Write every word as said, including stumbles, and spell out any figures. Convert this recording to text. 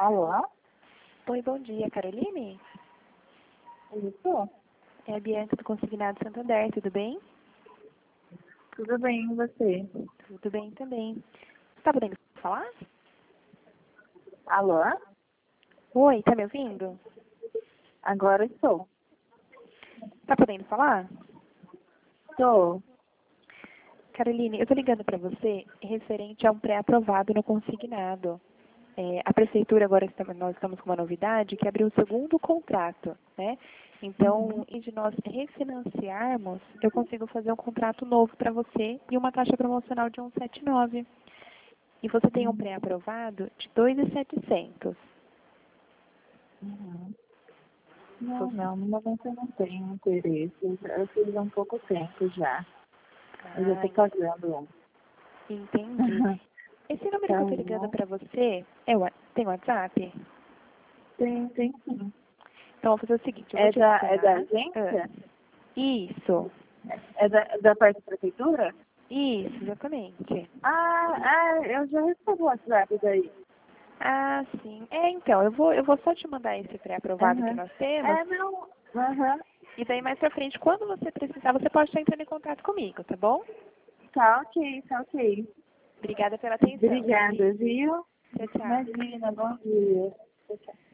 Alô? Oi, bom dia, Caroline? Isso? É a Bianca do Consignado Santander, tudo bem? Tudo bem, e você? Tudo bem também. Tá podendo falar? Alô? Oi, tá me ouvindo? Agora estou. Tá podendo falar? Estou. Caroline, eu tô ligando para você referente a um pré-aprovado no consignado. É, a prefeitura agora, estamos, nós estamos com uma novidade, que abriu o segundo contrato, né? Então, em de nós refinanciarmos, eu consigo fazer um contrato novo para você e uma taxa promocional de cento e setenta e nove. E você tem um pré-aprovado de dois mil e setecentos. Uhum. Não, não, no momento eu não tenho interesse. Eu fiz há um pouco tempo já. Eu já Ah, estou pagando um. entendi. Esse número que eu tô ligando Então, para você, é o, tem WhatsApp? tem, tem sim. Então, eu vou fazer o seguinte, eu vou É te da, é da adicionar. agência? Ah, isso, É da, é da parte da prefeitura? isso, exatamente. Ah, ah, eu já recebi o WhatsApp daí. Ah, sim. É, então, eu vou, eu vou só te mandar esse pré-aprovado que Aham. nós temos, É, não. Aham. e daí mais pra frente, quando você precisar, você pode estar entrando em contato comigo, tá bom? Tá ok, tá ok. Obrigada pela atenção, Obrigada, Caroline. viu? Tchau, tchau. Imagina, bom dia. Tchau, tchau.